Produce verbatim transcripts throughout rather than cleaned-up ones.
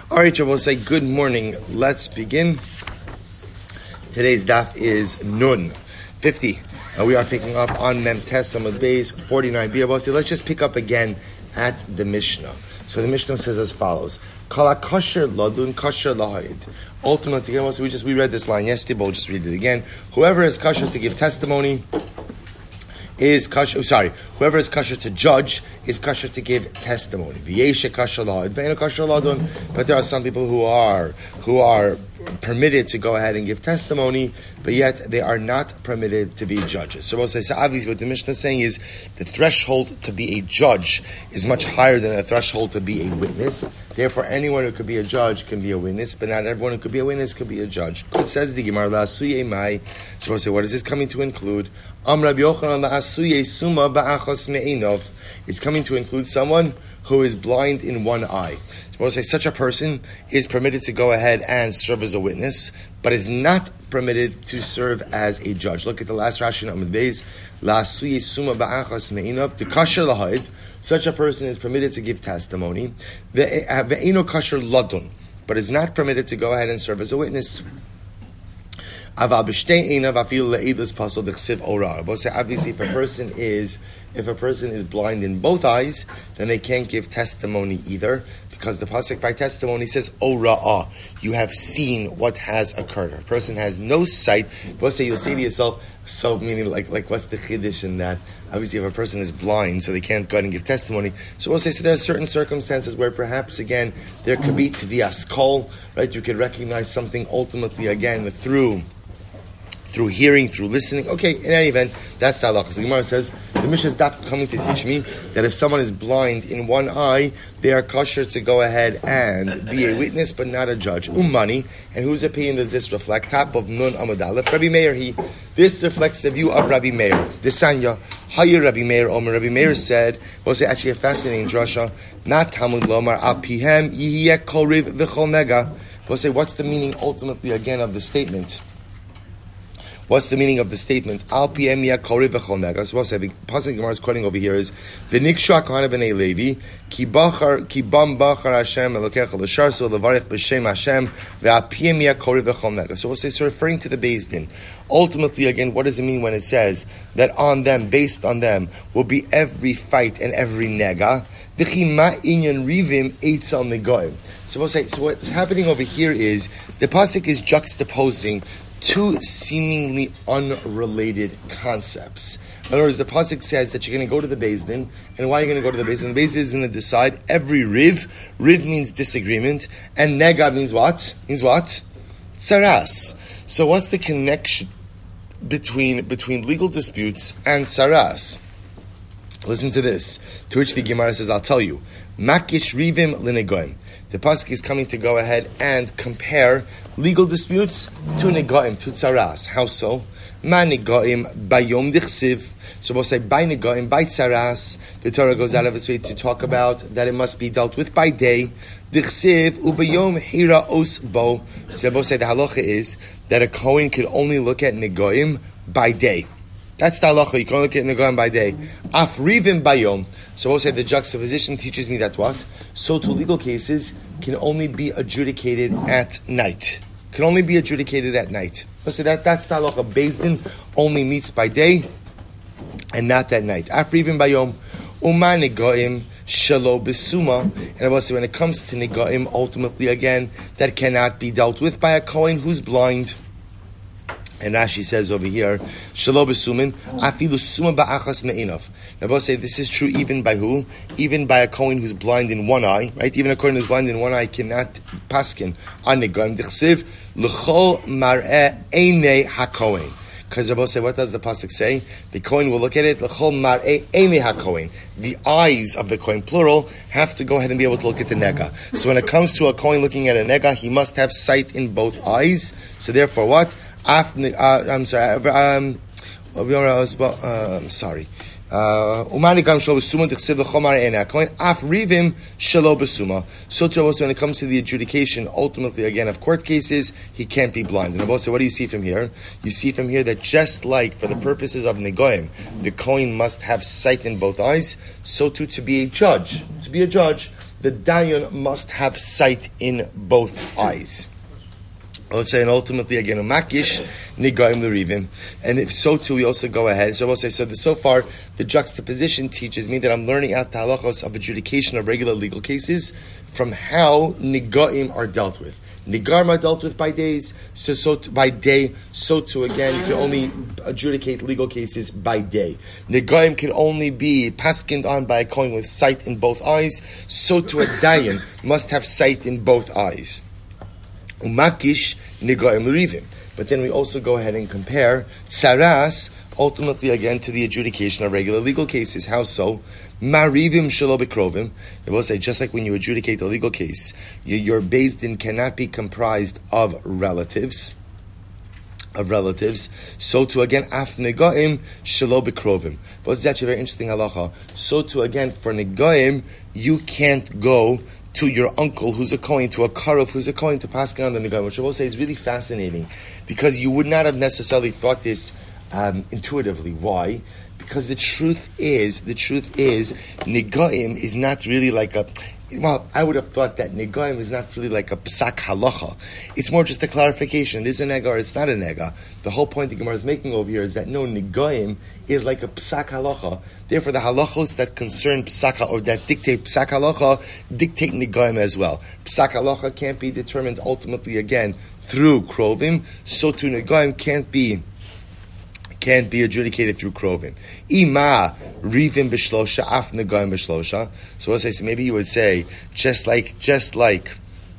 All right, we'll say good morning. Let's begin. Today's daf is Nun fifty. Uh, we are picking up on Mem Tes Amud Beis forty-nine. Let's just pick up again at the Mishnah. So the Mishnah says as follows: Kala kosher ladun kosher lahayid. Ultimately, we just we read this line yesterday, but we'll just read it again. Whoever is kosher to give testimony is kosher. Sorry, whoever is kosher to judge is kosher to give testimony. V'yeshe kosher lahayid, v'eino kosher ladun. But there are some people who are who are permitted to go ahead and give testimony, but yet they are not permitted to be judges. So, so obviously what the Mishnah is saying is the threshold to be a judge is much higher than the threshold to be a witness. Therefore, anyone who could be a judge can be a witness, but not everyone who could be a witness could be a judge. It says the Gemara, La'asuye mai. So we'll say, what is this coming to include? Am Rabbi Yochanan la'asuye suma ba'achos me'inov. It's coming to include someone who is blind in one eye. So we'll say such a person is permitted to go ahead and serve as a witness, but is not permitted to serve as a judge. Look at the last Rashi on Amud Beis. La'asuye suma ba'achos me'inov. The kasher lahayid. Such a person is permitted to give testimony. Ve'eno kasher ladun, but is not permitted to go ahead and serve as a witness. Obviously, if a person is if a person is blind in both eyes, then they can't give testimony either, because the pasuk by testimony says "Ora'ah," you have seen what has occurred. A person has no sight. We'll say you'll say to yourself, so meaning like like what's the chiddush in that? Obviously, if a person is blind, so they can't go ahead and give testimony. So we'll say, so there are certain circumstances where perhaps, again, there could be tviyas kol, right? You could recognize something ultimately, again, through through hearing, through listening. Okay, in any event, that's the halakha. So the Gemara says, the Mishnah is coming to teach me that if someone is blind in one eye, they are kosher to go ahead and be a witness, but not a judge. Ummani, and whose opinion does this reflect? Top of Nun Amud Aleph. Rabbi Meir, he. This reflects the view of Rabbi Meir. Desanya, Hayir Rabbi Meir, Omer. Rabbi Meir said, we'll say actually a fascinating drasha, not Talmud Lomar, Apihem, Yihiyeh Kol Riv V'chol Nega. We'll say, what's the meaning ultimately again of the statement? What's the meaning of the statement? Al pm yakori v'chol nega. So, we'll say the pasuk Gemara is quoting over here is v'niksha kahana b'nei Levi ki bachar ki bam bachar Hashem elokecha l'shar so levarich b'shem Hashem ve'al pm yakori v'chol nega. So we'll say, so referring to the Beis Din. Ultimately, again, what does it mean when it says that on them, based on them, will be every fight and every nega? V'chi ma inyan rivim eitzal negoim. So we'll say, so what's happening over here is the pasuk is juxtaposing two seemingly unrelated concepts. In other words, the pasuk says that you're going to go to the Beis Din, and why are you going to go to the Beis Din? The Beis Din is going to decide every riv. Riv means disagreement, and nega means what? Means what? Saras. So what's the connection between between legal disputes and saras? Listen to this. To which the Gemara says, I'll tell you. Makish rivim linegoim. The pasuk is coming to go ahead and compare legal disputes to negoim, to tzaras. How so? Ma negoim bayom dichsiv. So we'll say by negoim, by tzaras. The Torah goes out of its way to talk about that it must be dealt with by day. Dichsiv ubayom hira os bo. So we'll say the halacha is that a kohen could only look at negoim by day. That's the halacha. You can only look at negoim by day. Afrivim bayom. So we'll say the juxtaposition teaches me that what? So to legal cases can only be adjudicated at night. Can only be adjudicated at night. Let's say that that's the halacha. Beis Din only meets by day and not at night. Afrivim bayom. Uma negoim shelo besuma. And I will say when it comes to negoim, ultimately again, that cannot be dealt with by a kohen who's blind. And Rashi says over here, Shelo besumin, afilu suma ba'achas me'inov. Now, we'll say this is true even by who? Even by a kohen who's blind in one eye, right? Even a kohen who's blind in one eye cannot paskin on negoim dichsiv l'chol mar'eh einei hakohen. Because Rabbi say, what does the pasuk say? The kohen will look at it. L'chol mar'eh einei hakohen. The eyes of the kohen, plural, have to go ahead and be able to look at the nega. So when it comes to a kohen looking at a nega, he must have sight in both eyes. So therefore, what? Uh, I'm sorry. Um, uh, sorry. So when it comes to the adjudication, ultimately again of court cases, he can't be blind. And I will say, what do you see from here? You see from here that just like for the purposes of negoim, the kohen must have sight in both eyes. So too to be a judge, to be a judge, the dayan must have sight in both eyes. Let's say, and ultimately again, a makish nigaim l'rivim, and if so too, we also go ahead. So we'll say, so the, so far the juxtaposition teaches me that I'm learning out the halachos of adjudication of regular legal cases from how nigaim are dealt with. Nigaim are dealt with by days, so, so t- by day. So too again, you can only adjudicate legal cases by day. Nigaim can only be paskined on by a kohen with sight in both eyes. So too a dayan must have sight in both eyes. Umakish nigaim l'rivim. But then we also go ahead and compare tsaras, ultimately again to the adjudication of regular legal cases. How so? Marivim shelo bikrovim. They will say, just like when you adjudicate a legal case, you, your beis din cannot be comprised of relatives. Of relatives. So to again, af negaim shelo bikrovim. But it's actually a very interesting halacha. So to again, for negaim, you can't go to your uncle who's a kohen, to a karov who's a kohen, to pass on the negaim, which I will say is really fascinating, because you would not have necessarily thought this um, intuitively. Why? Because the truth is, the truth is, negaim is not really like a, well, I would have thought that negaim is not really like a psak halacha. It's more just a clarification. It is a nega or it's not a nega. The whole point the Gemara is making over here is that no, negaim is like a psak halacha. Therefore, the halachos that concern psak or that dictate psak halacha dictate negaim as well. Psak halacha can't be determined ultimately again through krovim. So too negaim can't be can't be adjudicated through krovim. Ima rivim b'shlosha af negaim b'shlosha. So what I say? So maybe you would say just like just like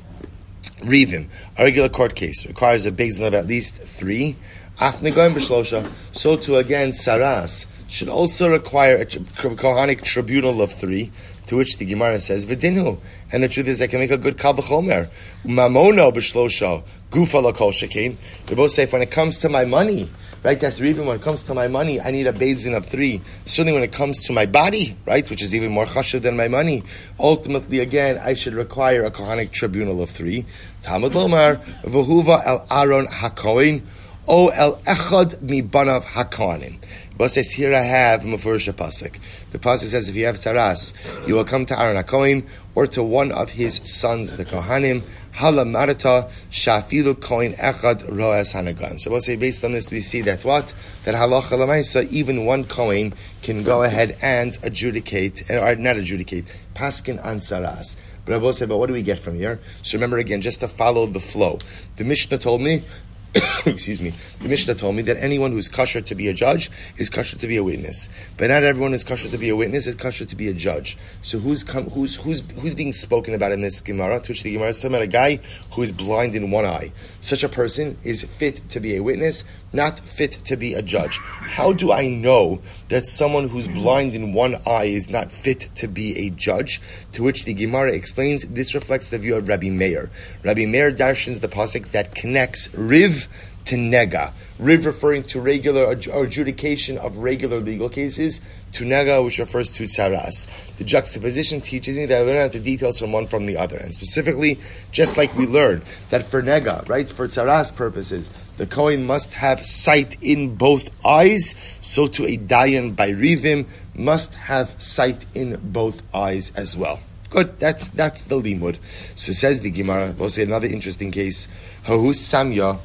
rivim, a regular court case requires a beis din of at least three. Af negaim b'shlosha. So too again saras should also require a kohanic tribunal of three. To which the Gemara says, "V'dinu," and the truth is, I can make a good kal b'chomer. Mamono b'shlosha gufa lakol shekein. They both say, if when it comes to my money, right? That's even when it comes to my money, I need a beis din of three. Certainly, when it comes to my body, right, which is even more chashuv than my money, ultimately, again, I should require a kohanic tribunal of three. Talmud lomar v'huva el Aaron hakohen o el echad mi banav hakohanim. But says, here I have Mefurish Pasuk. The Pasuk says, if you have Taras, you will come to Aaron HaKohen, or to one of his sons, the Kohanim, Hala Marata, Shafilu Kohen Echad Roas Hanagan. So we'll say, based on this, we see that what? That Halacha Lamaisa, even one Kohen can go ahead and adjudicate, or not adjudicate, Paskin on Saras. But I will say, but what do we get from here? So remember again, just to follow the flow. The Mishnah told me, excuse me, the Mishnah told me that anyone who's kosher to be a judge is kosher to be a witness. But not everyone who's kosher to be a witness is kosher to be a judge. So who's come, who's who's who's being spoken about in this Gemara? To which the Gemara is talking about a guy who is blind in one eye. Such a person is fit to be a witness, not fit to be a judge. How do I know that someone who's blind in one eye is not fit to be a judge? To which the Gemara explains, this reflects the view of Rabbi Meir. Rabbi Meir darshans the pasuk that connects Riv to Nega. Riv referring to regular adjudication of regular legal cases, to Nega, which refers to Tsaras. The juxtaposition teaches me that I learn out the details from one from the other. And specifically, just like we learned that for Nega, right, for Tsaras purposes, the Kohen must have sight in both eyes, so to a Dayan by Rivim must have sight in both eyes as well. Good, that's that's the limud. So says the Gemara, we'll say another interesting case. Hahu Samya.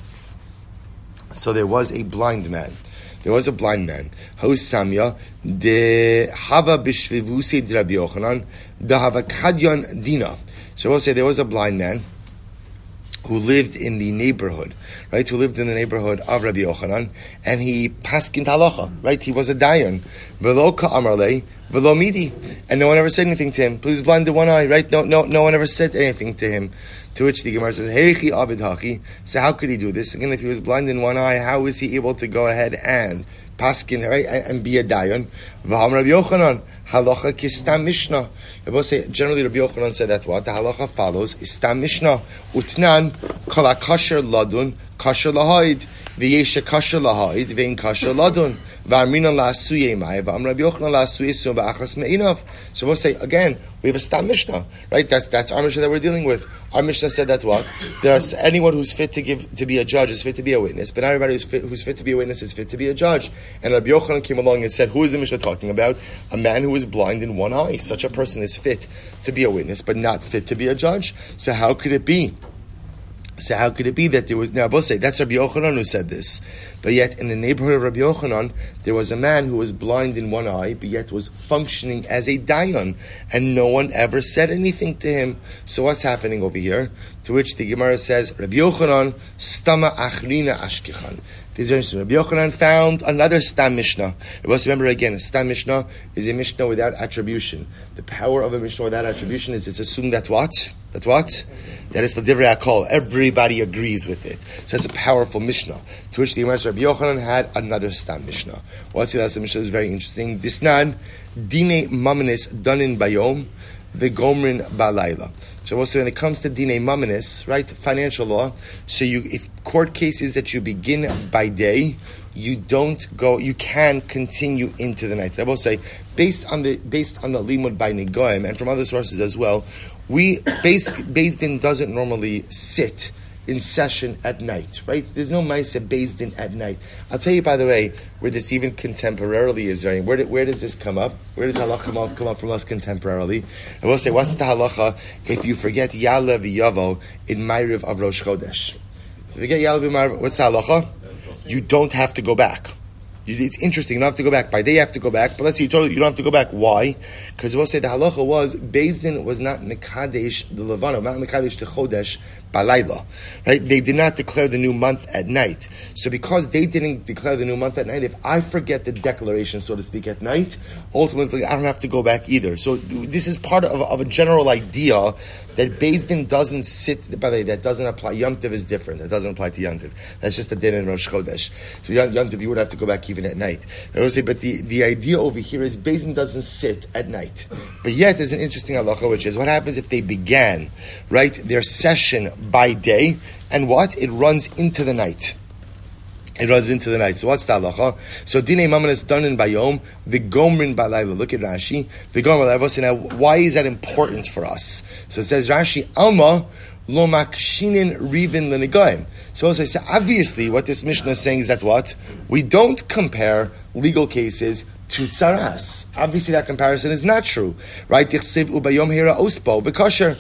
So there was a blind man. There was a blind man. Hahu Samya de hava b'shvivusi de Rabbi Yochanan de hava kadyon dina. So we'll say there was a blind man who lived in the neighborhood, right? Who lived in the neighborhood of Rabbi Yochanan, and he paskin halacha, right? He was a dayan. V'lo ka'amarlei, v'lo midi, and no one ever said anything to him. Please blind to one eye, right? No, no, no one ever said anything to him. To which the Gemara says, Heichi avid hachi. So how could he do this? Again, if he was blind in one eye, how is he able to go ahead and paskin, right, and be a dayan? V'ham Rabbi Yochanan, halacha kistam mishnah. I will say, generally Rabbi Yochanan said that what? The halacha follows, istam mishnah. Utnan, kol kasher ladun, kasher lahaid. V'yesha kasher lahaid, v'in kasher ladun. V'amrina la'asuye mai, v'am Rabbi Yochanan la'asuye sum ba'achas me'inav. So we'll say, again, we have a stam mishnah, right? That's, that's our mishnah that we're dealing with. Our Mishnah said that what? There's anyone who's fit to give to be a judge is fit to be a witness, but not everybody who's fit, who's fit to be a witness is fit to be a judge. And Rabbi Yochanan came along and said, who is the Mishnah talking about? A man who is blind in one eye. Such a person is fit to be a witness, but not fit to be a judge. So how could it be? So how could it be that there was, now I will say, that's Rabbi Yochanan who said this. But yet in the neighborhood of Rabbi Yochanan, there was a man who was blind in one eye, but yet was functioning as a dayan, and no one ever said anything to him. So what's happening over here? To which the Gemara says, Rabbi Yochanan, stama achrina ashkechan. This is very interesting. Rabbi Yochanan found another Stam Mishnah. Let's remember again, a Stam Mishnah is a Mishnah without attribution. The power of a Mishnah without attribution is it's assumed that what? That what? That is the Divrei HaKol. Everybody agrees with it. So it's a powerful Mishnah. To which the Gemara Rabbi Yochanan had another Stam Mishnah. What's the last Mishnah? Is very interesting. Disnan, Dine Mamanis Danin Bayom, the Gomrin Balayla. So also when it comes to Dine Mamanis, right, financial law, so you, if court cases that you begin by day, you don't go, you can continue into the night. I will say, based on the, based on the limud by Negoim, and from other sources as well, we, Beis, Beis Din doesn't normally sit in session at night, right? There's no Maaseh Beis Din at night. I'll tell you, by the way, where this even contemporarily is very, where, where does this come up? Where does halacha come up, come up from us contemporarily? I will say, what's the halacha if you forget Ya'aleh v'Yavo in Ma'ariv of Rosh Chodesh? If you forget Ya'aleh v'Ma'ariv, what's the halacha? You don't have to go back. You, it's interesting, you don't have to go back. By day you have to go back, but let's say you totally, you don't have to go back. Why? Because we'll say the halacha was, Beis Din was not Mekadesh the Levana, not Mekadesh the Chodesh, Balayla. Right? They did not declare the new month at night. So because they didn't declare the new month at night, if I forget the declaration, so to speak, at night, ultimately I don't have to go back either. So this is part of, of a general idea that Beis Din doesn't sit, by the way, that doesn't apply. Yom Tov is different. That doesn't apply to Yom Tov. That's just a din in Rosh Chodesh. So Yom, Yom Tov, you would have to go back even at night. I would say, but the, the idea over here is Beis Din doesn't sit at night. But yet there's an interesting halacha, which is what happens if they began, right, their session by day, and what? It runs into the night. It runs into the night. So what's the halacha? So Dinei Mamanis Danin Bayom, the Gomrin Balayla. Look at Rashi. The Gomrin Balayla. So now, why is that important for us? So it says Rashi, Alma lo makshinin rivin lenegoim. So as I say, obviously what this Mishnah is saying is that what? We don't compare legal cases to tzaras. Obviously that comparison is not true. Right? Tichsev ubayom hira ospo v'kosher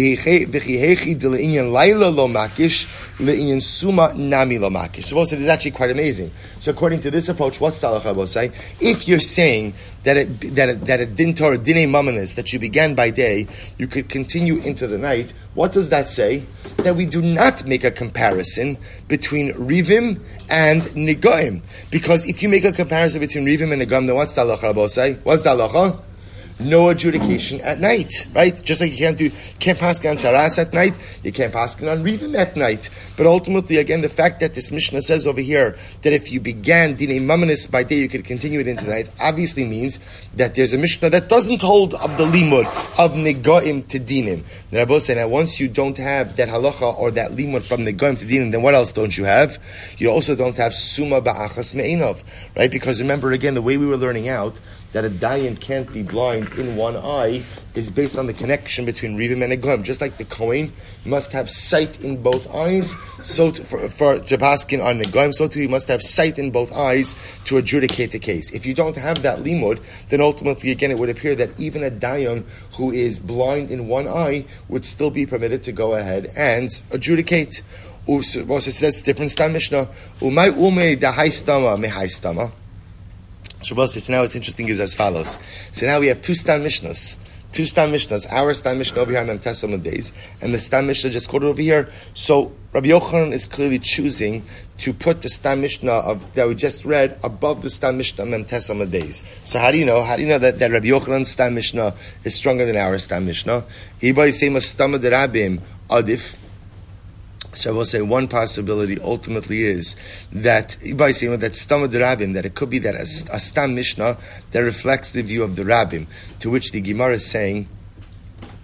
v'chihechi de le'inyan laila lo makish le'inyan suma nami lo makish. So also, this is actually quite amazing. So according to this approach, what's the halacha will say? If you're saying that it, that it, that a din Torah, dinei mamanis, that you began by day, you could continue into the night, what does that say? That we do not make a comparison between Rivim and Negoim. Because if you make a comparison between Rivim and Negoim, then what's the halacha Rabbi say? What's the halacha? No adjudication at night, right? Just like you can't do, can't pass on Saras at night, you can't pass on Rivim at night. But ultimately, again, the fact that this Mishnah says over here that if you began Dinei Mamanis by day, you could continue it into the night, obviously means that there's a Mishnah that doesn't hold of the limud of Negoim to Dinim. Then I both say that once you don't have that halacha or that limud from Negoim to Dinim, then what else don't you have? You also don't have Suma Ba'achas Me'inov, right? Because remember, again, the way we were learning out, that a dayan can't be blind in one eye is based on the connection between Rivim and Negoim. Just like the Kohen must have sight in both eyes, so to, for, for to paskin on Negoim, so too he must have sight in both eyes to adjudicate the case. If you don't have that limud, then ultimately, again, it would appear that even a dayan who is blind in one eye would still be permitted to go ahead and adjudicate. Well, so that's different Stam Mishnah. Umay umay dahai stama mehai stama. So now what's interesting is as follows. So now we have two Stam Mishnahs. Two Stam Mishnahs. Our Stam Mishnah over here on Memtes days, and the Stam Mishnah just quoted over here. So Rabbi Yochanan is clearly choosing to put the Stam Mishnah of, that we just read above the Stam Mishnah Memtes days. So how do you know? How do you know that, that Rabbi Yochanan's Stam Mishnah is stronger than our Stam Mishnah? Everybody say Mastama de Rabim Adif. So I will say one possibility ultimately is that by saying that Stam the Rabbim, that it could be that a, a Stam Mishnah that reflects the view of the Rabbim, to which the Gemara is saying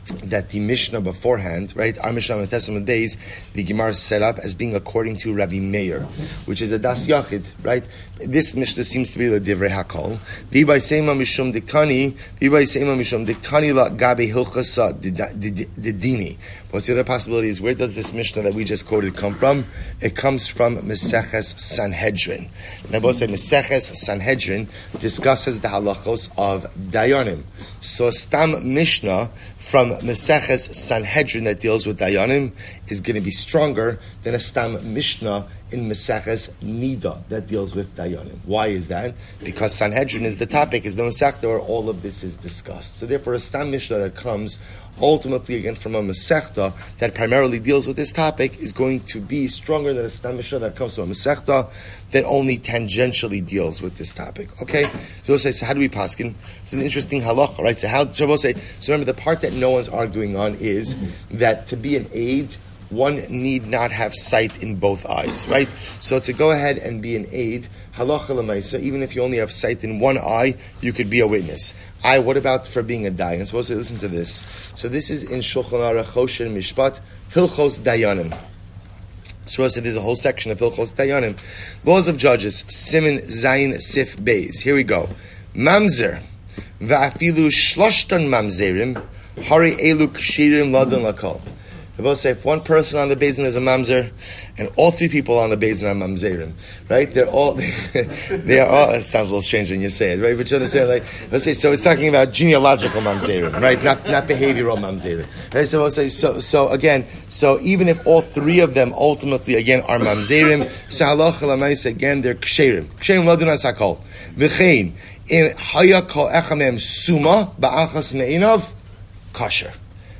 that the Mishnah beforehand, right, our Mishnah on the Testament days, the Gemara set up as being according to Rabbi Meir, which is a Das Yachid, right? This Mishnah seems to be the Divrei Hakol. V'ibay Seima Mishum Diktani, V'ibay Seima Mishum Diktani La Gabe Hilchasa Didini. What's the other possibility is, where does this Mishnah that we just quoted come from? It comes from Meseches Sanhedrin. And I both say Meseches Sanhedrin discusses the halachos of Dayanim. So Stam Mishnah from Meseches Sanhedrin that deals with Dayanim is going to be stronger than a Stam Mishnah in Meseches Nida that deals with Dayanim. Why is that? Because Sanhedrin is the topic, is the Masechta where all of this is discussed. So therefore a Stam Mishnah that comes ultimately again from a Masechta that primarily deals with this topic is going to be stronger than a Stam Mishnah that comes from a Masechta that only tangentially deals with this topic. Okay? So we'll say, so how do we paskin? It's an interesting halacha, right? So how, so we'll say, so remember the part that no one's arguing on is that to be an aid, one need not have sight in both eyes, right? So to go ahead and be an aid, halacha l'maisa, even if you only have sight in one eye, you could be a witness. I, what about for being a dayan? Suppose to listen to this. So this is in Shulchan Aruch Choshen Mishpat, Hilchos Dayanim. So there's a whole section of Hilchos Dayanim. Laws of Judges, Siman Zayin Sif Beis. Here we go. Mamzer, va'afilu shloshton mamzerim, hari elu kshirim ladon lakol. They both say if one person on the basin is a mamzer, and all three people on the basin are mamzerim, right? They're all, they are all, it sounds a little strange when you say it, right? But you understand, like, let's say, so it's talking about genealogical mamzerim, right? Not, not behavioral mamzerim. Right? So we'll say, so, so again, so even if all three of them ultimately, again, are mamzerim, so halacha l'mayis, again, they're ksherim. Ksherim lo dunas hakol. V'chein, in haya kol echamem suma, ba'achas me'inav, kasher.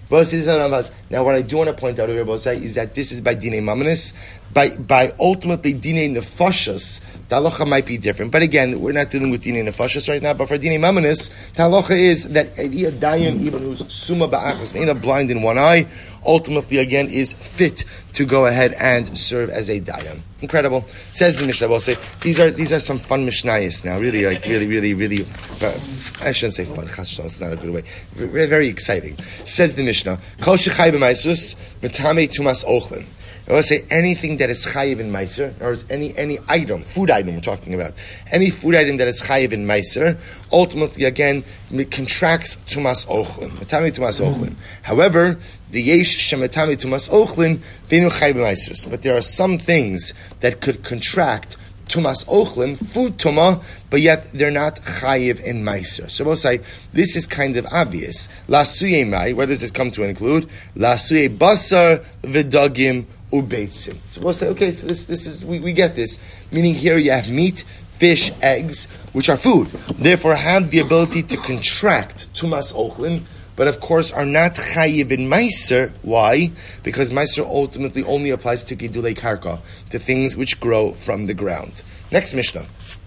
Now, what I do want to point out over here is that this is by Dinei Mamanis. By by ultimately Dinei Nefashas, the halacha might be different. But again, we're not dealing with Dinei Nefashas right now. But for Dinei Mamanis, the halacha is that a dayan, even who's suma ba'achas, meina blind in one eye, ultimately again is fit to go ahead and serve as a dayan. Incredible. Says the Mishnah. We'll say these are these are some fun Mishnayos now. Really, like really, really, really. Uh, I shouldn't say fun. It's not a good way. Very, very exciting. Says the Mishnah. Kol shechai b'maisus metame tumas ochlin. I want to say anything that is chayiv in meiser, or any any item, food item we're talking about, any food item that is chayiv in meiser, ultimately again it contracts tumas ochlin. Metame tumas ochlin. However, the yesh shemetame tumas ochlin v'enu chayiv b'meiserus. But there are some things that could contract tumas ochlin, food tuma, but yet they're not chayiv in meiser. So we'll say this is kind of obvious. Lasuye mai. What does this come to include? Lasuye basar v'dagim ubeitzim. So we'll say, okay, so this this is we, we get this. Meaning here you have meat, fish, eggs, which are food. Therefore have the ability to contract tumas ochlin, but of course are not chayiv in meiser. Why? Because meiser ultimately only applies to gidulei karka, to things which grow from the ground. Next Mishnah.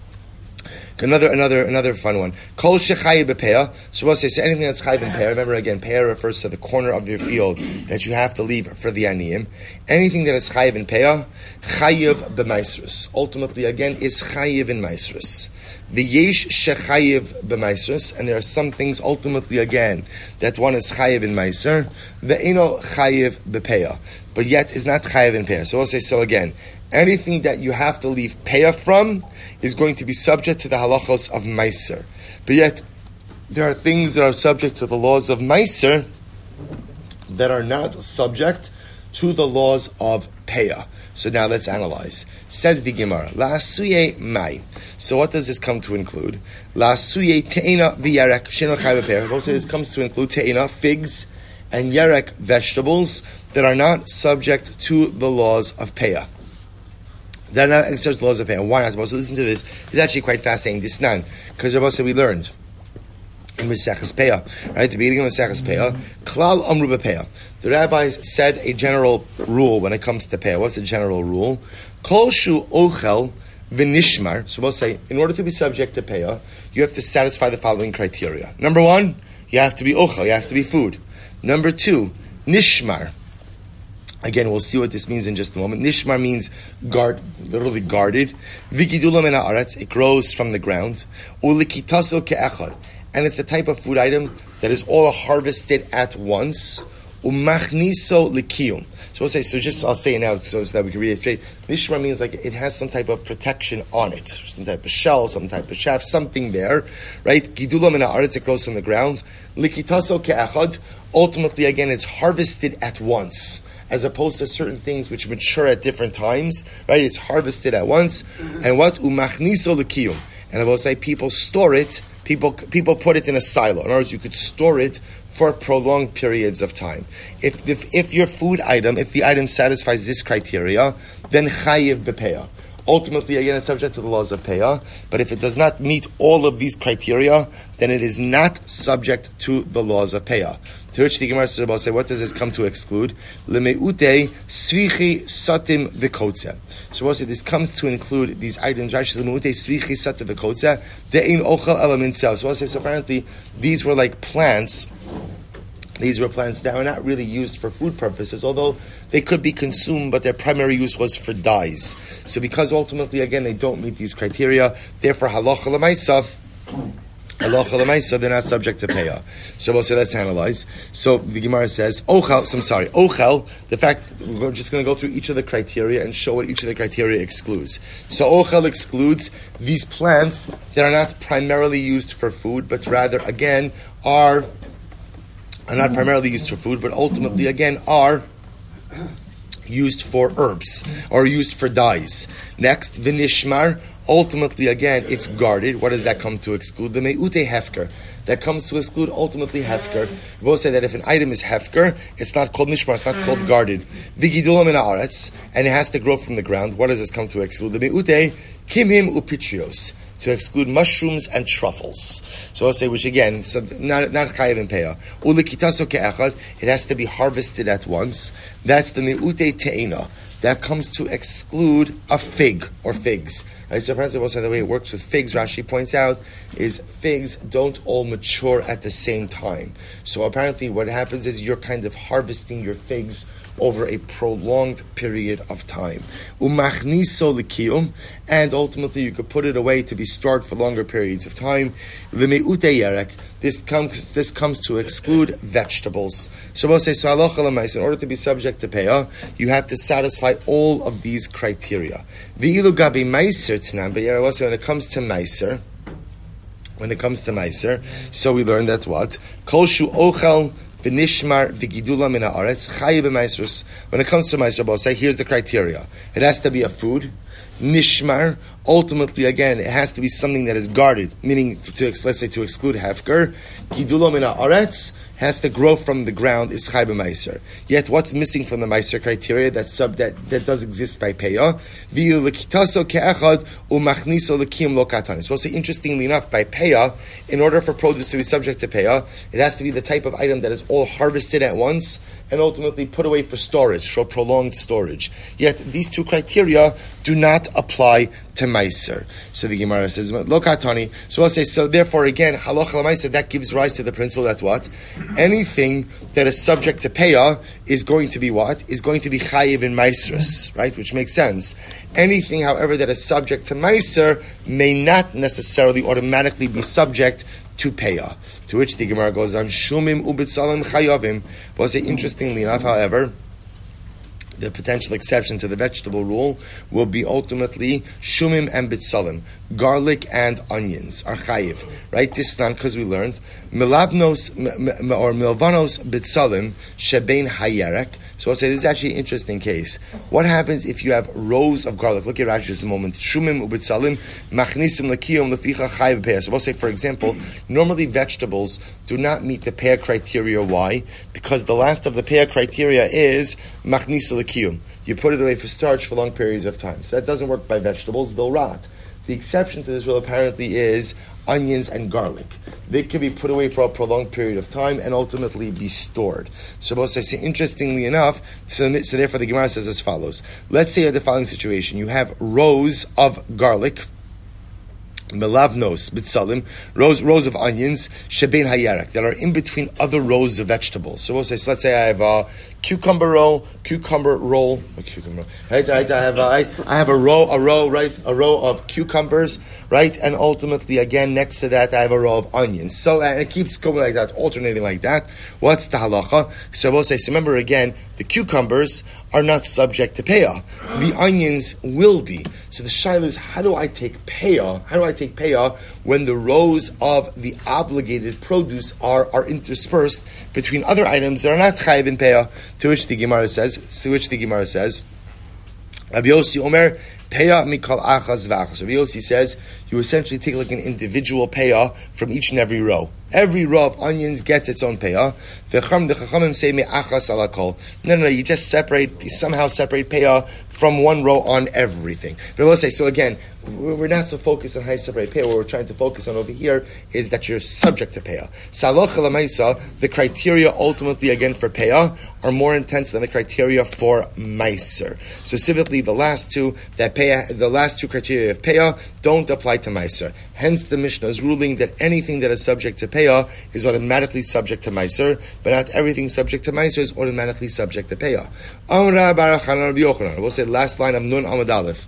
Another, another, another fun one. Kol shechayiv b'peah. So we'll say, so anything that's chayiv in peah. Remember again, peah refers to the corner of your field that you have to leave for the aniyim. Anything that is chayiv in peah, chayiv b'maisrus. Ultimately, again, is chayiv in maisrus. The yesh shechayiv b'maisrus, and there are some things ultimately again that one is chayiv in maiser. The eno chayiv b'peah, but yet is not chayiv in peah. So we'll say, so again, anything that you have to leave peah from is going to be subject to the halachos of meiser. But yet, there are things that are subject to the laws of meiser that are not subject to the laws of peah. So now let's analyze. Says the Gemara, La'asuye mai. So what does this come to include? La'asuye te'ena v'yarek sheno chai b'peah. Also, this comes to include te'ena, figs, and yarek, vegetables, that are not subject to the laws of peah. They're not exercised laws of peah. Why not? So listen to this. It's actually quite fascinating. This nan, because Rabbi said we learned in Maseches Peah, right? At the beginning of Maseches Peah, Klal Amru b'Peah. The rabbis said a general rule when it comes to peah. What's the general rule? Kol shu ochel v'nishmar. So we'll say, in order to be subject to peah, you have to satisfy the following criteria. Number one, you have to be ochel. You have to be food. Number two, nishmar. Again, we'll see what this means in just a moment. Nishmar means guard, literally guarded. V'gidula min haaretz, it grows from the ground. Ulikitaso ke'echad, and it's the type of food item that is all harvested at once. Umachniso likiyum. So we'll say, so just, I'll say it now so, so that we can read it straight. Nishmar means like it has some type of protection on it. Some type of shell, some type of shaft, something there. Right? Gidula min haaretz, it grows from the ground. Likitaso ke'achad. Ultimately, again, it's harvested at once. As opposed to certain things which mature at different times. Right? It's harvested at once. And what? Umachniso likiyum. And I will say people store it, people people put it in a silo. In other words, you could store it for prolonged periods of time. If, if if your food item, if the item satisfies this criteria, then chayiv bepeah. Ultimately, again, it's subject to the laws of peah. But if it does not meet all of these criteria, then it is not subject to the laws of peah. To which the Gemara says, say, what does this come to exclude? Lemeute svichi satim v'kotze. So we'll say this comes to include these items. Rashi lemeute svichi satim v'kotze de'in ochel element cells. So we'll say, so apparently these were like plants. These were plants that were not really used for food purposes, although they could be consumed, but their primary use was for dyes. So because ultimately, again, they don't meet these criteria, therefore, halacha l'maisa, halacha l'maisa, they're not subject to peah. So we'll say, let's analyze. So the Gemara says, ochel, so I'm sorry, ochel, the fact, we're just going to go through each of the criteria and show what each of the criteria excludes. So ochel excludes these plants that are not primarily used for food, but rather, again, are... are not primarily used for food, but ultimately, again, are used for herbs, or used for dyes. Next, v'nishmar, ultimately, again, it's guarded. What does that come to exclude? The me'ute hefker. That comes to exclude, ultimately, hefker. We both say that if an item is hefker, it's not called nishmar, it's not called guarded. V'gidulam min haaretz, and it has to grow from the ground. What does this come to exclude? The me'ute kimhim upitrios. To exclude mushrooms and truffles. So I'll say, which again, so not not chayiv and peah. Ulikitaso ke'echad, it has to be harvested at once. That's the me'ute te'ena. That comes to exclude a fig or figs. Right, so apparently we'll say the way it works with figs, Rashi points out, is figs don't all mature at the same time. So apparently what happens is you're kind of harvesting your figs over a prolonged period of time. Umachniso likiyum, and ultimately you could put it away to be stored for longer periods of time. V'me'ute yerek, this comes this comes to exclude vegetables. So we'll say, so halacha l'maisa, in order to be subject to peah, you have to satisfy all of these criteria. V'ilu gabi meiser t'nan, but yeah, when it comes to meiser, when it comes to meiser, so we learned that what? Kol shu ochel v'nishmar v'gidula min haaretz chayiv b'maisrus. When it comes to meiser, we'll say, here's the criteria. It has to be a food. Nishmar, ultimately, again, it has to be something that is guarded, meaning, to, let's say, to exclude hefker. Gidula min haaretz has to grow from the ground, is chai b'maiser. Yet, what's missing from the meiser criteria that sub that, that does exist by peah? V'yu l'kitaso ke'echad u'machniso l'kiyum lo katanis. Well, say, interestingly enough, by peah, in order for produce to be subject to peah, it has to be the type of item that is all harvested at once and ultimately put away for storage, for prolonged storage. Yet, these two criteria do not apply to meiser. So the Gemara says, lo katani. So I'll say, so therefore, again, halacha l'maiser, that gives rise to the principle that what? Anything that is subject to peah is going to be what? Is going to be chayiv in meisrus, right? Which makes sense. Anything, however, that is subject to meiser may not necessarily automatically be subject to peah. To which the Gemara goes on, shumim ubitzalim chayavim. Well, say, interestingly enough, however, the potential exception to the vegetable rule will be ultimately shumim and bitzalim, garlic and onions are chayiv, right? This is not because we learned milabnos or milvanos bitzalim shebein hayerek. So I'll say this is actually an interesting case. What happens if you have rows of garlic? Look at Rashi just a moment. Shumim ubitzalim machnisim lakiyum leficha chayiv peah. So we'll say, for example, normally vegetables do not meet the peah criteria. Why? Because the last of the peah criteria is machnisim lakiyum. You put it away for starch for long periods of time. So that doesn't work by vegetables; they'll rot. The exception to this rule apparently is onions and garlic. They can be put away for a prolonged period of time and ultimately be stored. So both say, interestingly enough, so, so therefore the Gemara says as follows. Let's say the following situation. You have rows of garlic, melavnos, bitzalim, rows, rows of onions, shebein hayarek, that are in between other rows of vegetables. So we'll say, so let's say I have uh, cucumber roll, cucumber roll, a cucumber roll, right? Right, I have, a, I, I have a row, a row, right? A row of cucumbers, right? And ultimately, again, next to that, I have a row of onions. So, and it keeps going like that, alternating like that. What's the halacha? So we'll say, so remember again, the cucumbers are not subject to payah. The onions will be. So the shaila is, how do I take payah? How do I take payah when the rows of the obligated produce are, are interspersed between other items that are not chayiv in payah? To which the Gemara says, to which the Gemara says, Rabbi Yossi Omer, payah mikal achas v'achas. Rabbi Yossi says, you essentially take like an individual payah from each and every row. Every row of onions gets its own payah. The Chachamim say me'achas alakol. No, no, no, you just separate, you somehow separate payah from one row on everything. But we'll say, so again, we're not so focused on how you separate payah. What we're trying to focus on over here is that you're subject to payah. Salocha l'maisa, the criteria ultimately again for payah are more intense than the criteria for meiser. Specifically, the last two that payah, the last two criteria of payah don't apply to meiser. Hence, the Mishnah is ruling that anything that is subject to payah is automatically subject to meiser, but not everything subject to meiser is automatically subject to payah. Amra Bar Chanan Rabbi Yochanan. We'll say last line of Nun Amud Aleph.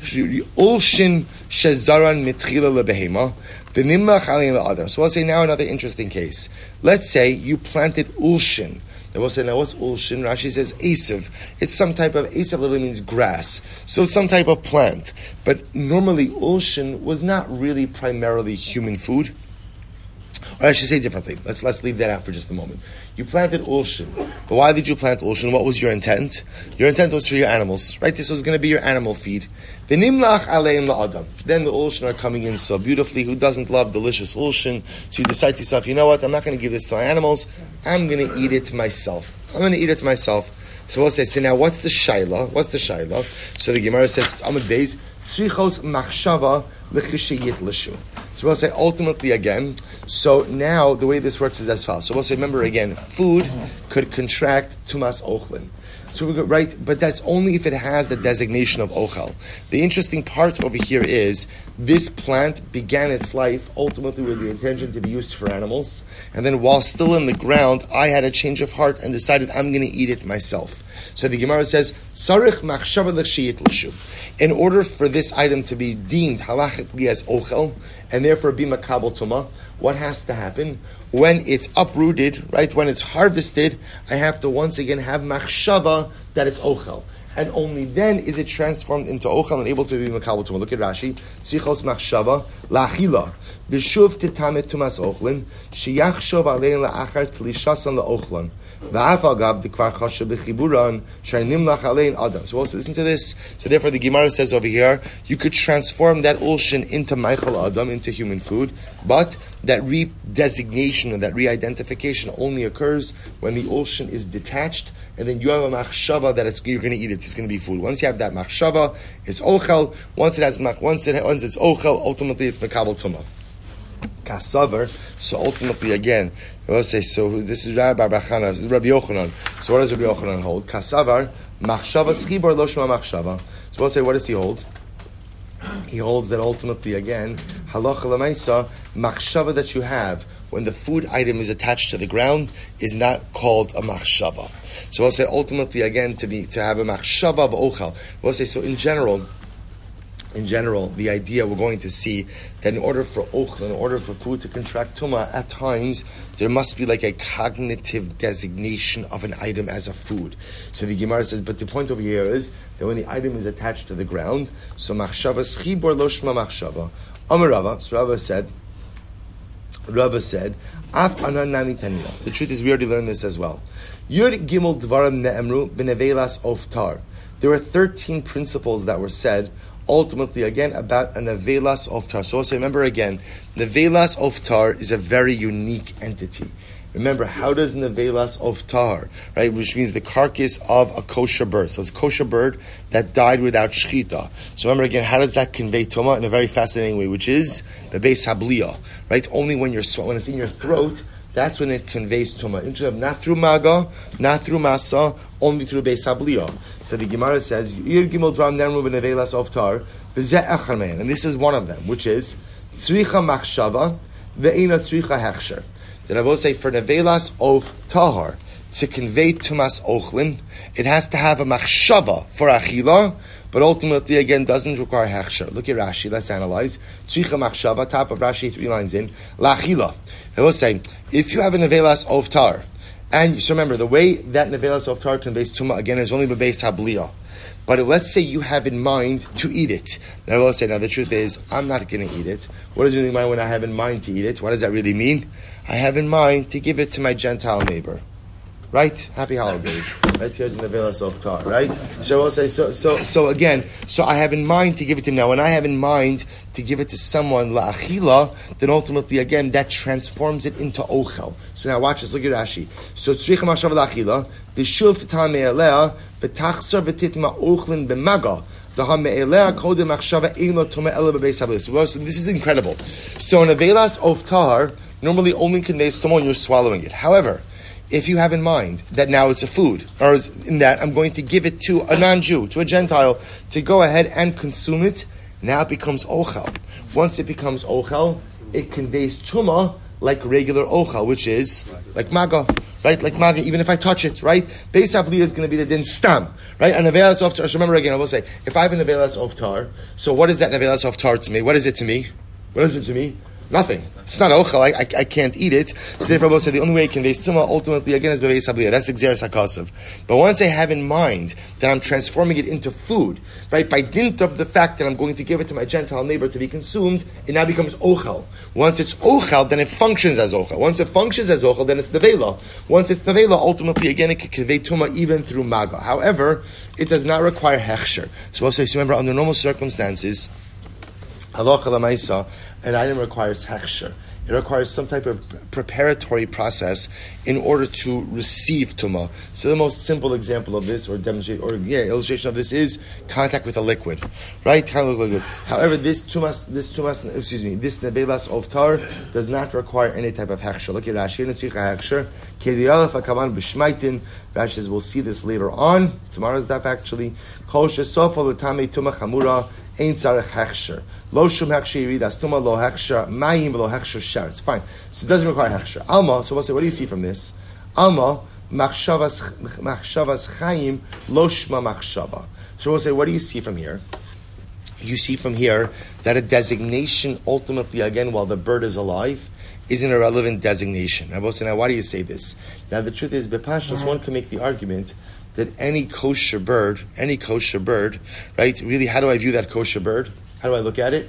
Ulshin shezaran mitchila lebehema v'nimlach alein la'adam. So we'll say now another interesting case. Let's say you planted ulshin. Then we'll say, now what's ulshin? Rashi says asav. It's some type of, asav literally means grass. So it's some type of plant. But normally ulshin was not really primarily human food. Or I should say differently. Let's let's leave that out for just a moment. You planted ulshin. But why did you plant ulshin? What was your intent? Your intent was for your animals, right? This was going to be your animal feed. V'nimlach alein la'adam. Then the ulshin are coming in so beautifully. Who doesn't love delicious ulshin? So you decide to yourself, you know what? I'm not going to give this to my animals. I'm going to eat it myself. I'm going to eat it myself. So we'll say, so now what's the shaila? What's the shaila? So the Gemara says, Amud Beis, tzrichos machshava l'chishayit l'shu. So we'll say, ultimately again, so now the way this works is as follows. So we'll say, remember again, food could contract tumas ochlin. So we go, right, but that's only if it has the designation of ochel. The interesting part over here is this plant began its life ultimately with the intention to be used for animals, and then while still in the ground, I had a change of heart and decided I'm going to eat it myself. So the Gemara says, Sarich machshava l'shiyit l'shu. In order for this item to be deemed halachically as ochel, and therefore be makabel tuma, what has to happen? When it's uprooted, right, when it's harvested, I have to once again have machshava that it's ochel. And only then is it transformed into ochel and able to be makabel tuma. Look at Rashi. Tzichos machshava la'achila. V'shuv titamet tumas ochlin. Sheyachshov alein la'achar tlishasan la'ochlan. V'afagav dikvar chashav b'chiburan sh'nimlach alein adam. So also listen to this. So therefore the Gemara says over here, you could transform that ulshin into meichel adam, into human food, but that re-designation or that re-identification only occurs when the ulshin is detached, and then you have a machshava that it's, you're going to eat it. It's going to be food. Once you have that machshava, it's ochel. Once it has once it once it's ochel, ultimately it's mekabel tumah. Kasavar. So ultimately, again, we'll say. So this is Rabbi Bar Chana, this is Rabbi Yochanan. So what does Rabbi Yochanan hold? Kasavar machshava schibor lo shma machshava. So we'll say, what does he hold? He holds that ultimately, again, halacha l'maisa, machshava that you have when the food item is attached to the ground is not called a machshava. So we'll say ultimately, again, to be to have a machshava of ochel. We'll say, so in general, in general, the idea we're going to see that in order for ochel, in order for food to contract tumah, at times there must be like a cognitive designation of an item as a food. So the Gemara says, but the point over here is that when the item is attached to the ground, so machshava schibor lo shma machshava. Amar Rava, so Rava said, Rava said, Af anan nami tanya. The truth is, we already learned this as well. Yud gimel dvaram ne'emru b'nevelas oftar. There were thirteen principles that were said, ultimately, again, about a nevelas oftar. So also remember again, nevelas oftar is a very unique entity. Remember, how does nevelas oftar, right, which means the carcass of a kosher bird. So it's a kosher bird that died without shchita. So remember again, how does that convey tumah? In a very fascinating way, which is the beis habliya, right? Only when you're when it's in your throat, that's when it conveys tumah. Not through maga, not through masa, only through beis habliya. So the Gemara says, "Yir gimel dvaram ne'emru b'nevelas oftar v'zeh echad me'en," and this is one of them, which is tzricha machshava ve'ina tzricha hechsher. Did I both say for nevelas of tahar? to convey tumas ochlin, it has to have a machshava for achila, but ultimately, again, doesn't require hechsher. Look at Rashi, let's analyze. Tzricha machshava, top of Rashi, three lines in, la'achila. I will say, if you have a nevelas oftar, and so remember, the way that nevelas oftar conveys tumah, again, is only bebeis habliya. But let's say you have in mind to eat it. Now I will say, now the truth is, I'm not going to eat it. What does it really mean when I have in mind to eat it? What does that really mean? I have in mind to give it to my Gentile neighbor. Right? Happy holidays. Right? Here's the Nevelas Oftar, right? So I'll say, so, so, so again, so I have in mind to give it to him. Now, when I have in mind to give it to someone, la'achila, then ultimately, again, that transforms it into ochel. So now watch this, look at Rashi. So, tzricha mashav la'achila, v'shuv t'tam me'elea, v'tachsar v'titma ochlin b'maga. So this is incredible. So an avelas of tahar normally only conveys tumah when you're swallowing it. However, if you have in mind that now it's a food, or in that I'm going to give it to a non-Jew, to a Gentile, to go ahead and consume it, now it becomes ochel. Once it becomes ochel, it conveys tumah like regular ochel, which is like maga, right? Like maga, even if I touch it, right? Beis Habliya is going to be the din stam, right? A nevelas oftar. So remember again, I will say, if I have a nevelas oftar, so what is that nevelas oftar to me? What is it to me? What is it to me? Nothing. It's not ochel. I, I, I can't eat it. So therefore, I will say the only way it conveys tumah ultimately again is beis habliya. That's the gzeres hakasav. But once I have in mind that I'm transforming it into food, right, by dint of the fact that I'm going to give it to my Gentile neighbor to be consumed, it now becomes ochel. Once it's ochel, then it functions as ochel. Once it functions as ochel, then it's nevela. Once it's nevela, ultimately again it can convey tumah even through maga. However, it does not require hechsher. So I'll say, so remember, under normal circumstances, halacha l'maisa, an item requires hechsher. It requires some type of preparatory process in order to receive tumah. So the most simple example of this, or demonstrate, or yeah, illustration of this is contact with a liquid, right? However, this tumas, this tumas, excuse me, this nevelas oftar does not require any type of hechsher. Look at Rashi, hechsher. Rashi says we'll see this later on. Tomorrow's daf actually. Kol shesofa l'tamei tumah chamura. Ein tzarech hechsher. Lo shum hechsher yiridas tumah lo hechsher mayim lo hechsher sher. It's fine. So it doesn't require hechsher. Alma, so we'll say, what do you see from this? Alma, machshavas chayim lo shma machshava. So we'll say, what do you see from here? You see from here that a designation ultimately, again, while the bird is alive, is an irrelevant designation. I will say, now why do you say this? Now the truth is, bepashtos, one can make the argument that any kosher bird, any kosher bird, right? Really, how do I view that kosher bird? How do I look at it?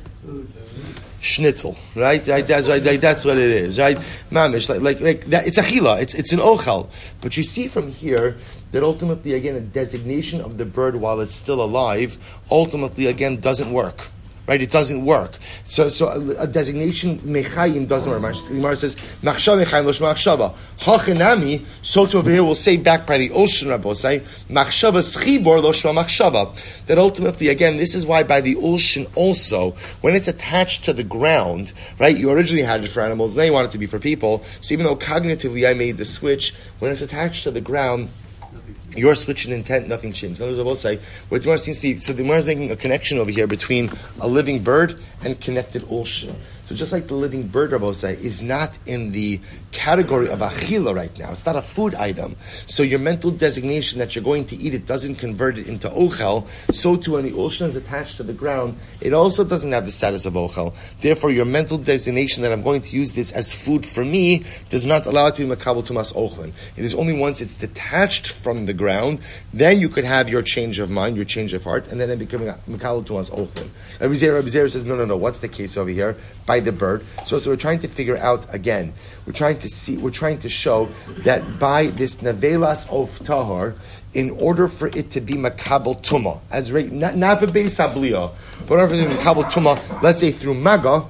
Schnitzel, right? right? That's right. Like, that's what it is, right? Mamish, like, like, like that. It's achila. It's it's an ochel. But you see from here that ultimately, again, a designation of the bird while it's still alive, ultimately, again, doesn't work. Right, it doesn't work. So, so a, a designation mechayim doesn't work. Gemara says machshava mechayim lo shma machshava. Hachenami. So to over here, we'll say back by the ocean Rabbosai machshava schibor lo shma machshava. That ultimately, again, this is why by the ocean also, when it's attached to the ground, right? You originally had it for animals, now you want it to be for people. So even though cognitively I made the switch, when it's attached to the ground, your switch in intent, nothing changed. In other words, I will say, what the Gemara seems to be, so the Gemara is making a connection over here between a living bird and connected ocean. So just like the living bird, Rabbosai, is not in the category of achila right now. It's not a food item. So your mental designation that you're going to eat it doesn't convert it into ochel. So too, when the ocean is attached to the ground, it also doesn't have the status of ochel. Therefore, your mental designation that I'm going to use this as food for me does not allow it to be makabel tumas ochlin. It is only once it's detached from the ground, then you could have your change of mind, your change of heart, and then it becomes makabel tumas ochlin. Rabbi Zera, Rabbi Zera says, no, no, no. What's the case over here? By the bird. So, so we're trying to figure out again. We're trying to see. We're trying to show that by this nevelas of tahar, in order for it to be makabel tuma, as re, not not beis habliya, but in order for it to be makabel tuma, let's say through maga,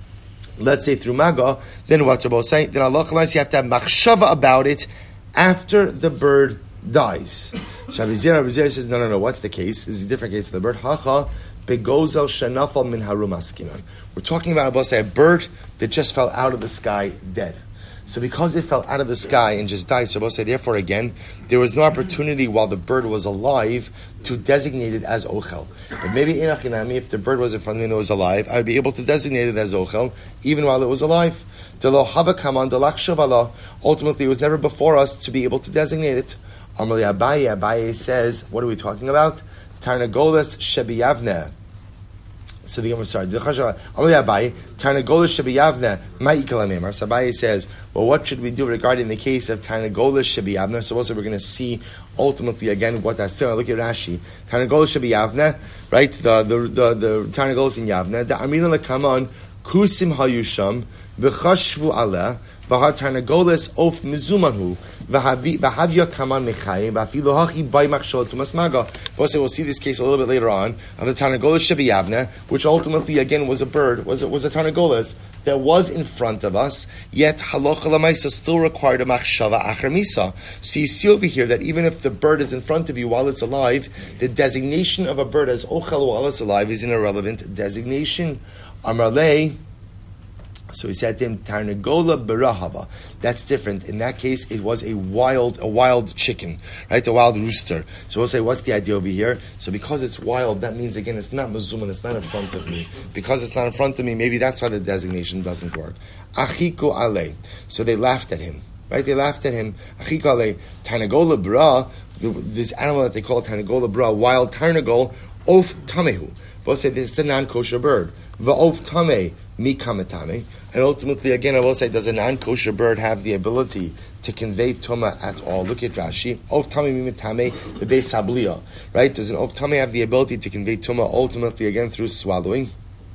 let's say through maga, then what Rabbi saying? Then Allah you have to have machshava about it after the bird dies. So Rabbi Zera, Rabbi Zera says, no, no, no. What's the case? This is a different case of the bird. Hacha. Begozel shenafal min harum askinan. We're talking about a bird that just fell out of the sky dead. So because it fell out of the sky and just died, so we'll say, therefore again, there was no opportunity while the bird was alive to designate it as ochel. But maybe if the bird was in front of me and it was alive, I would be able to designate it as ochel, even while it was alive. Ultimately, it was never before us to be able to designate it. Amrli Abaye, Abaye says, what are we talking about? Tarnagolas shebiyavne. So the Gemara, sorry, Abaye, Tarnagolas shebiyavne, ma'ikal amemar. So Abaye says, well, what should we do regarding the case of Tarnagolas shebiyavne? So also we're going to see ultimately again what that's doing. Look at Rashi. Tarnagolas shebiyavne, right? The the the the Tarnagolas in Yavne. The Amina lekaman kusim hayusham v'chashvu aleh. V'hatarnagoles of mizumanhu v'havya kaman mechayim v'afilu hachi by machshol to masmaga. We'll see this case a little bit later on of the Tarnagoles shebiyavne, which ultimately again was a bird, was was a Tarnagoles that was in front of us. Yet halacha lamaisa still required a machshava acher misa. So you see over here that even if the bird is in front of you while it's alive, the designation of a bird as ochel while it's alive is an irrelevant designation. Amarlei. So he said to him, Tarnagola berahava. That's different. In that case, it was a wild, a wild chicken, right? A wild rooster. So we'll say, what's the idea over here? So because it's wild, that means again, it's not mazuman, it's not in front of me. Because it's not in front of me, maybe that's why the designation doesn't work. Achiko ale. So they laughed at him, right? They laughed at him. Achiko ale. Tarnagola bra, this animal that they call Tarnagola bra, wild tarnagol, of tamehu. We'll say this is a non-kosher bird. Va'of tameh. Mikamatame. And ultimately, again, I will say, does a non-kosher bird have the ability to convey tuma at all? Look at Rashi. Of tame mimitame bebe sabliya. Right? Does an of tame have the ability to convey tuma ultimately, again, through swallowing?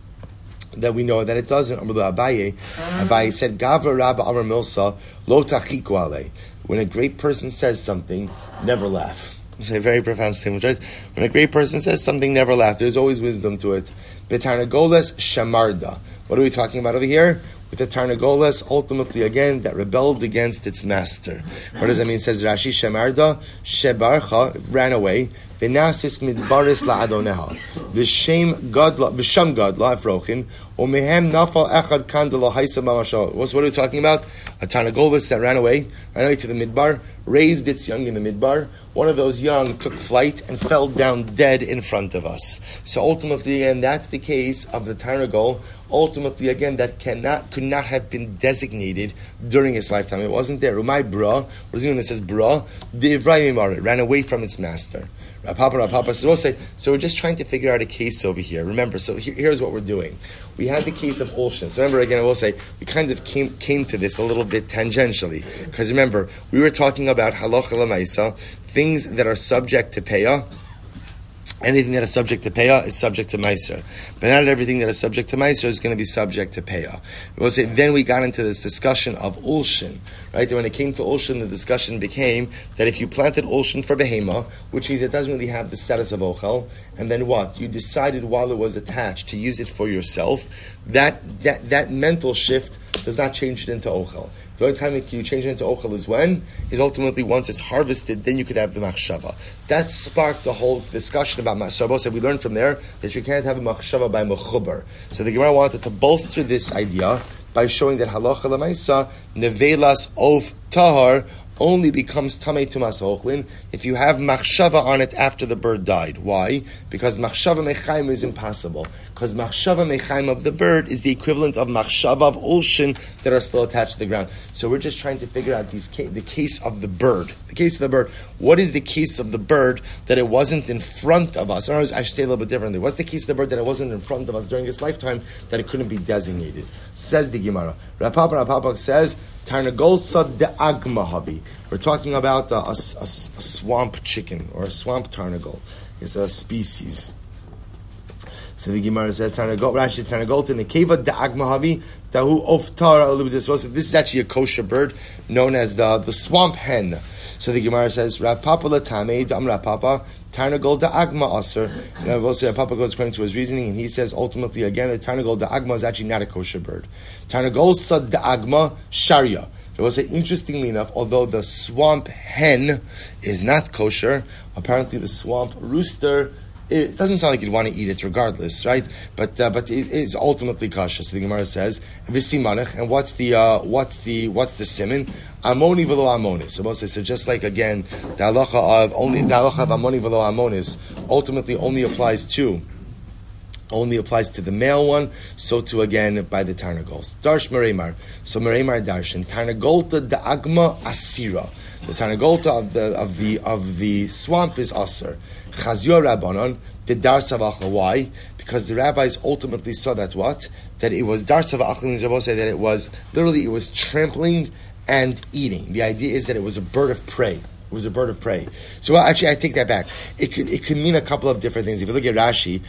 That we know that it doesn't. Abaye, Abaye said, Gavra Rabba Amar Milsa, Lo tachiku ale. When a great person says something, never laugh. It's a very profound statement, right? When a great person says something, never laugh. There's always wisdom to it. Betarnagoles shamarda. What are we talking about over here? With the Tarnagoles, ultimately again, that rebelled against its master. What does that mean? It says Rashi, Shemarda, Shebarcha, ran away. V'nasis midbaris la'adoneha. V'shem gadla, v'sham gadla, afrochin. Umehem nafal echad kandala haisa mamashal. What are we talking about? A Tarnagoles that ran away, ran away to the midbar, raised its young in the midbar. One of those young took flight and fell down dead in front of us. So ultimately, again, that's the case of the Tarnagol. Ultimately, again, that cannot, could not have been designated during its lifetime. It wasn't there. Umay bra, what does it mean when it says bra? The Ibrahim ran away from its master. Rapapa, Rapapa. So we'll say, so we're just trying to figure out a case over here. Remember, so here, here's what we're doing. We had the case of Olshin. So remember, again, I will say, we kind of came came to this a little bit tangentially. Because remember, we were talking about halacha l'maisa, things that are subject to payah. Anything that is subject to payah is subject to meiser. But not everything that is subject to meiser is going to be subject to payah. We'll say, then we got into this discussion of ulshin, right? And when it came to ulshin, the discussion became that if you planted ulshin for behema, which means it doesn't really have the status of ochel, and then what? You decided while it was attached to use it for yourself, that, that, that mental shift does not change it into ochel. The only time you change it into ochel is when? Is ultimately once it's harvested, then you could have the machshava. That sparked the whole discussion about machshava. So we learned from there that you can't have a machshava by mechubar. So the Gemara wanted to bolster this idea by showing that halacha l'maisa nevelas of tahar only becomes tamei tumas ochlin if you have machshava on it after the bird died. Why? Because machshava mechaim is impossible. Because machshava mechaim of the bird is the equivalent of machshava of ulshin that are still attached to the ground. So we're just trying to figure out these ca- the case of the bird. The case of the bird. What is the case of the bird that it wasn't in front of us? Or I should say a little bit differently. What's the case of the bird that it wasn't in front of us during its lifetime that it couldn't be designated? Says the Gemara. Rapapa Rapapa says, Tarnagolsa de agmahavi. We're talking about uh, a, a, a swamp chicken or a swamp tarnagol. It's a species. So the Gemara says, Tarnagol, Rashi Tarnagol in the Keva de agmahavi tahu oftar. This is actually a kosher bird known as the, the swamp hen. So the Gemara says, Rapapa latame dam Rapapa Tarnagol de agma aser. And also Rapapa goes according to his reasoning, and he says ultimately again that Tarnagol de agma is actually not a kosher bird. Tarnagol sad de agma sharia. I will say, interestingly enough, although the swamp hen is not kosher, apparently the swamp rooster it doesn't sound like you'd want to eat it regardless, right? But uh, but it is ultimately kosher. So the Gemara says, "V'simanach," and what's the uh, what's the what's the siman? Amoni v'lo amonis. So mostly, so just like again, the halacha of only the halacha of amoni v'lo amonis ultimately only applies to. Only applies to the male one, so to again by the Tarnagols. Darsh Mereimar. So Mereimar Darshan. Tarnagolta the Agma Asira. The Tarnagolta of the of the of the swamp is Asr. Chazio Rabbanon, the Darsavacha. Why? Because the rabbis ultimately saw that what? That it was Darsavacha means Rabbi say that it was literally it was trampling and eating. The idea is that it was a bird of prey. It was a bird of prey. So well, actually, I take that back. It could it could mean a couple of different things. If you look at Rashi,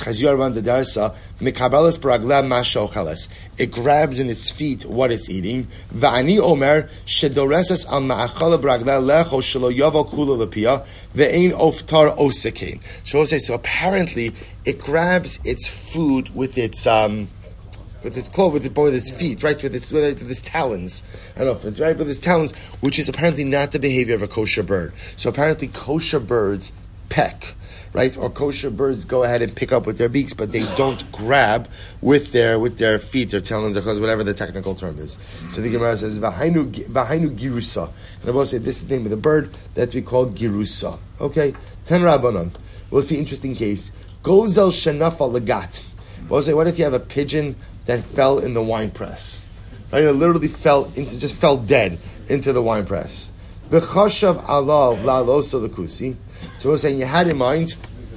Rashi it grabs in its feet what it's eating. Va'ani omer shedoresas al ma'achala bragla lecho shelo yavo kula lepia ve'ein oftar osekein. So say so. Apparently, it grabs its food with its um. with its claw, with, it, with its feet, right, with its, with its talons. I don't know if it's right, with its talons, which is apparently not the behavior of a kosher bird. So apparently kosher birds peck, right, or kosher birds go ahead and pick up with their beaks, but they don't grab with their with their feet, their talons, their claws, whatever the technical term is. So the Gemara says, Vahainu, Vahainu girusa. And I will say, this is the name of the bird that we call girusa. Okay? Ten Rabbanon. We'll see interesting case. Gozel shenafa legat. We'll say, what if you have a pigeon that fell in the wine press? Right? It literally fell into, just fell dead into the wine press. V'chashav alav la'alosa l'kusi. So we're saying you had in mind,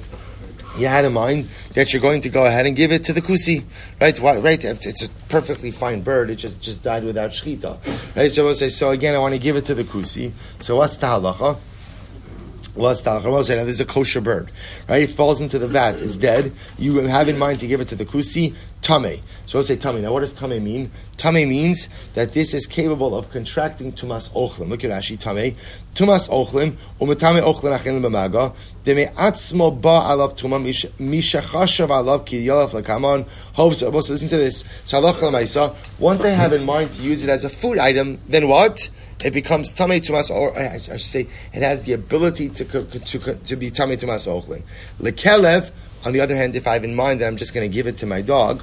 you had in mind that you're going to go ahead and give it to the kusi, right? Why, right? It's a perfectly fine bird. It just, just died without shchita, right? So we'll say, so again, I want to give it to the kusi. So what's the halacha? What's the halacha? We'll say, now this is a kosher bird, right? It falls into the vat. It's dead. You have in mind to give it to the kusi. Tame. So we'll say tame. Now what does tame mean? Tame means that this is capable of contracting tumas ochlim. Look at Rashi, tame. Tumas ochlim, umetame ochlim achin b'maga, deme atzmo ba alav tuma, mishachashav alav ki yalav lakaman, hov, so listen to this. So halach l'maisa, once I have in mind to use it as a food item, then what? It becomes tame tumas, or I should say, it has the ability to, to, to, to be tame tumas ochlim. Lekelev, on the other hand, if I have in mind that I'm just going to give it to my dog,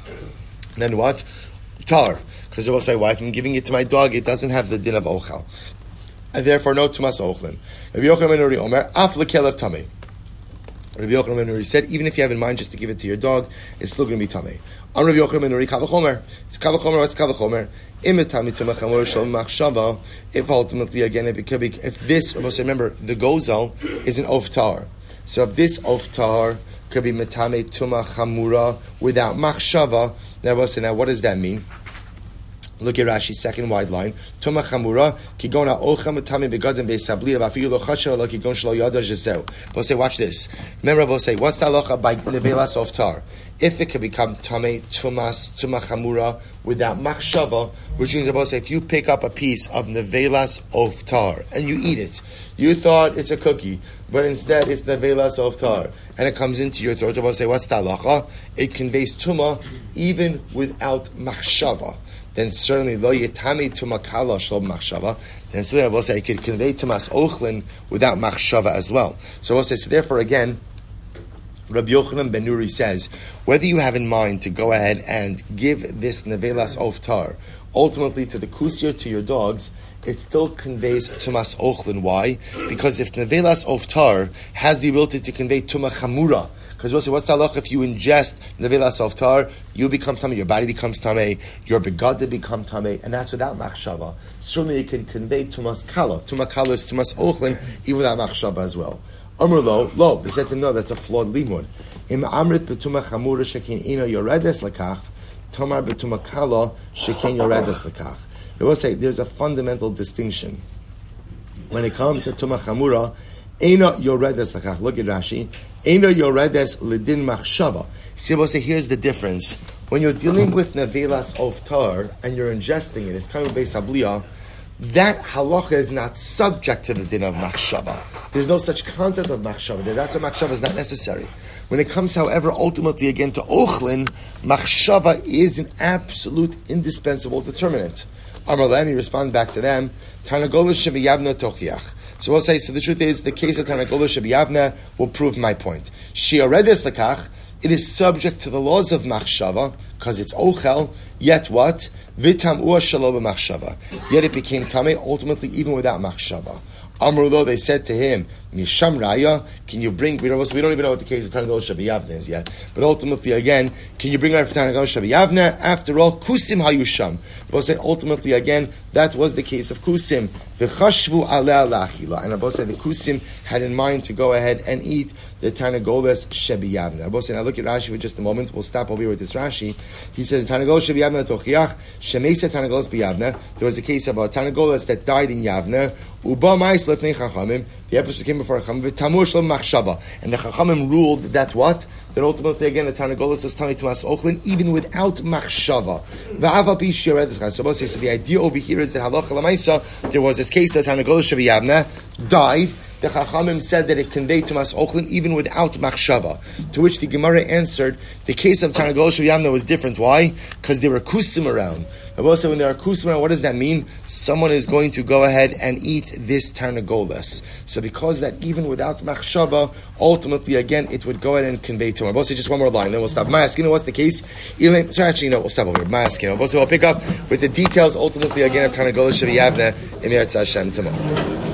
then what? Tar. Because they will say, well, if I'm giving it to my dog, it doesn't have the din of ochel. And therefore, no tumas ochlin. Rabbi Yochanan ben Nuri Omer, af lekelev tameh. Rabbi Yochanan ben Nuri said, even if you have in mind just to give it to your dog, it's still going to be tameh. On Rabbi Yochanan ben Nuri, kavachomer. It's kavachomer, what's kavachomer? Imetami tumachamor shel machshava. If ultimately, again, if, it could be, if this, remember, the gozel is an oftar. So if this oftar could be metame tuma chamura without machshava. Now, now, what does that mean? Look at Rashi's second wide line. Tuma chamura kigona ocha metame begadim beisabli afiyu lo chasha lo kigon shlo yada jezel. We'll say, watch this. Remember, we'll say, what's the halacha by nevelas oftar? If it can become tame tumas tuma chamura without machshava, which means we'll say, if you pick up a piece of nevelas oftar and you eat it, you thought it's a cookie, but instead it's nevelas oftar, and it comes into your throat. We'll say, what's the halacha? It conveys tuma even without machshava. Then certainly lo yitami tuma kala shlo machshava. Then certainly we'll say it could convey tumas ochlin without machshava as well. So we'll say, so therefore again, Rabbi Yochanan ben Nuri says, whether you have in mind to go ahead and give this nevelas oftar ultimately to the kusi or to your dogs, it still conveys tumas ochlin. Why? Because if nevelas oftar has the ability to convey tuma chamura, because we'll say, what's the halacha if you ingest nevelas oftar, you become tamei, your body becomes tamei, your begada become tamei, and that's without machshava. Certainly it can convey tumas kala. Tuma kala is tumas ochlin, even without machshava as well. Amr lo, lo, they said to him, no, that's a flawed limud. Im amrit betuma chamura shekin ina yoredes lekach, tomar betuma kala shekin yoredes lekach. They will say there's a fundamental distinction when it comes to tuma chamura. Eina yoredes lekach. Look at Rashi. Eina yoredes lidin machshava. See, we'll say here's the difference. When you're dealing with nevelas oftar and you're ingesting it, it's coming beis habliya. That halacha is not subject to the din of machshava. There's no such concept of machshava. That's why machshava is not necessary. When it comes, however, ultimately again to ochlin, machshava is an absolute indispensable determinant. Amarlani respond back to them. Tarnagolas shebiyavna tochiach. So we'll say, so the truth is, the case of Tanagola Shabiyavna will prove my point. Shiaredes Lakach, it is subject to the laws of Machshava, because it's Ochel, yet what? Vitam Ua Shaloba Machshava. Yet it became Tameh, ultimately, even without Machshava. Amrulo, they said to him, Misham Raya, can you bring, we don't, we don't even know what the case of Tanagol Shabiyavna is yet, but ultimately again, can you bring out for Tanagol Shabiyavna? After all, Kusim Hayusham. We'll say ultimately again, that was the case of Kusim. V'chashvu aleh lachila. And Rabbi said the Kusim had in mind to go ahead and eat the Tanagolas Shabiyavna. Rabbi said, now look at Rashi for just a moment, we'll stop over here with this Rashi. He says, Tanagol Shabiyavna tochiach, Shemesa Tanagolas Biyavna. There was a case about Tanagolas that died in Yavna, Uba Mais Lefnei Chachamim. The episode came before Chachamim, V'tamur Shalom Machshava. And the Chachamim ruled that what? That ultimately, again, the Tanagolas was telling Tumas Ochlin, even without Machshava. So, so the idea over here is that Halacha Lamaisa, there was this case that Tanagolas Shabiyavna died. The Chachamim said that it conveyed Tumas Ochlin even without Machshava. To which the Gemara answered, the case of Tanagolas Shabiyavna was different. Why? Because there were kusim around. Rabbi said, when there are kusim around, what does that mean? Someone is going to go ahead and eat this Tanagolas. So because that even without Machshava, ultimately, again, it would go ahead and convey to him. Rabbi said, just one more line, then we'll stop. Ma'askinu, what's the case? Even, sorry, actually, no, we'll stop over here. Ma'askinu. Rabbi said, we'll pick up with the details, ultimately, again, of Tanagolas Shabiyavna in Yetz Hashem tomorrow.